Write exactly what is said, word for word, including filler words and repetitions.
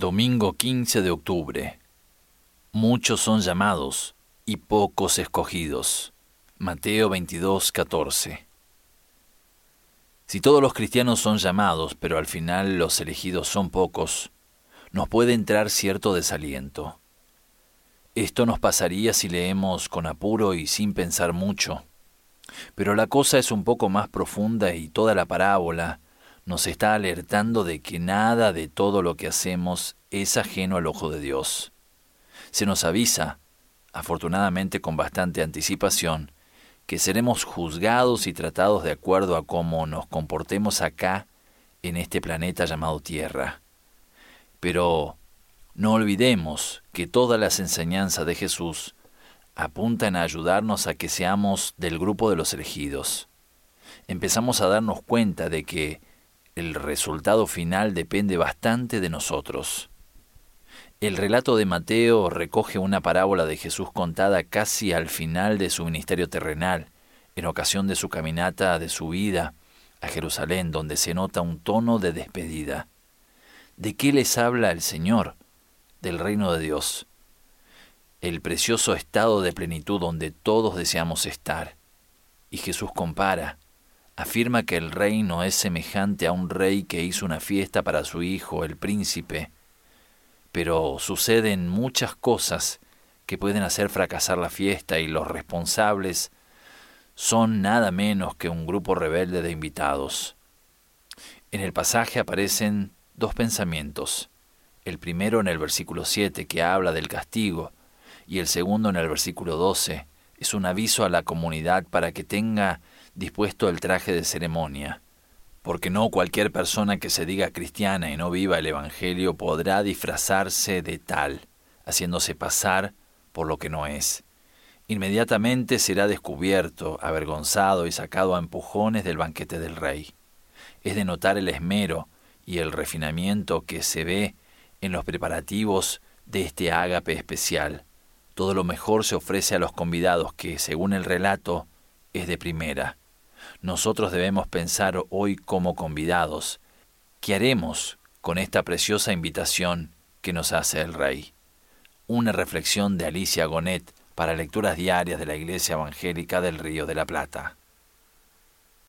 Domingo quince de octubre. Muchos son llamados y pocos escogidos. Mateo veintidós, catorce. Si todos los cristianos son llamados, pero al final los elegidos son pocos, nos puede entrar cierto desaliento. Esto nos pasaría si leemos con apuro y sin pensar mucho. Pero la cosa es un poco más profunda y toda la parábola nos está alertando de que nada de todo lo que hacemos es ajeno al ojo de Dios. Se nos avisa, afortunadamente con bastante anticipación, que seremos juzgados y tratados de acuerdo a cómo nos comportemos acá, en este planeta llamado Tierra. Pero no olvidemos que todas las enseñanzas de Jesús apuntan a ayudarnos a que seamos del grupo de los elegidos. Empezamos a darnos cuenta de que el resultado final depende bastante de nosotros. El relato de Mateo recoge una parábola de Jesús contada casi al final de su ministerio terrenal, en ocasión de su caminata de subida a Jerusalén, donde se nota un tono de despedida. ¿De qué les habla el Señor? Del reino de Dios, el precioso estado de plenitud donde todos deseamos estar. Y Jesús compara, afirma que el reino es semejante a un rey que hizo una fiesta para su hijo, el príncipe, pero suceden muchas cosas que pueden hacer fracasar la fiesta y los responsables son nada menos que un grupo rebelde de invitados. En el pasaje aparecen dos pensamientos, el primero en el versículo siete que habla del castigo y el segundo en el versículo doce es un aviso a la comunidad para que tenga dispuesto el traje de ceremonia, porque no cualquier persona que se diga cristiana y no viva el Evangelio podrá disfrazarse de tal, haciéndose pasar por lo que no es. Inmediatamente será descubierto, avergonzado y sacado a empujones del banquete del rey. Es de notar el esmero y el refinamiento que se ve en los preparativos de este ágape especial. Todo lo mejor se ofrece a los convidados que, según el relato, es de primera. Nosotros debemos pensar hoy como convidados, ¿qué haremos con esta preciosa invitación que nos hace el Rey? Una reflexión de Alicia Gonet para lecturas diarias de la Iglesia Evangélica del Río de la Plata.